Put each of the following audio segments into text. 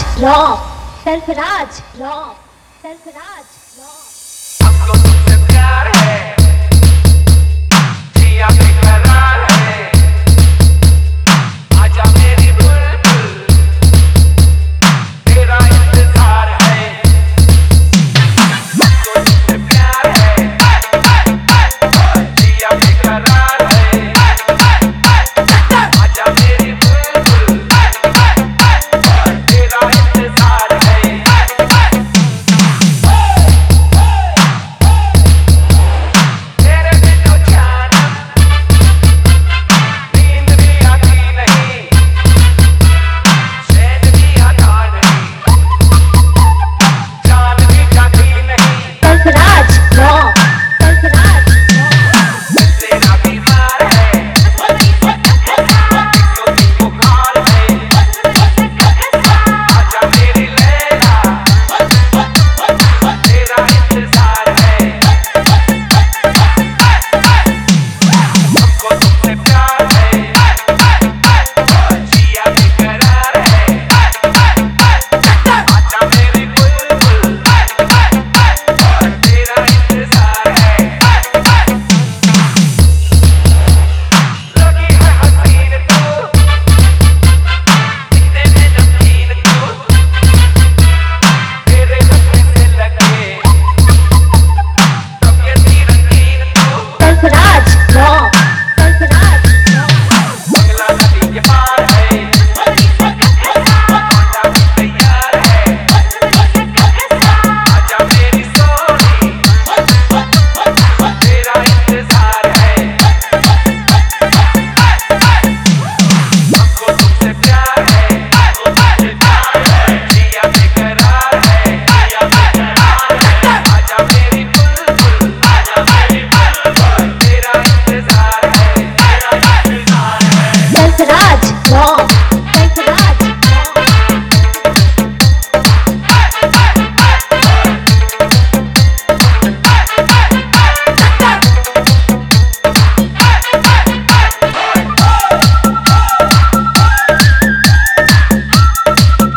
Rock Sarfaraz rock Sarfaraz rock. हमको तुमसे प्यार है, जिया बेकरार है, आजा मेरी बुलबुल, तेरा इंतजार है। हमको तुमसे प्यार है, जिया बेकरार है, आजा मेरी बुलबुल, तेरा इंतजार है।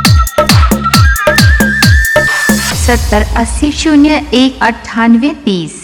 सत्तर 80 01 98 30।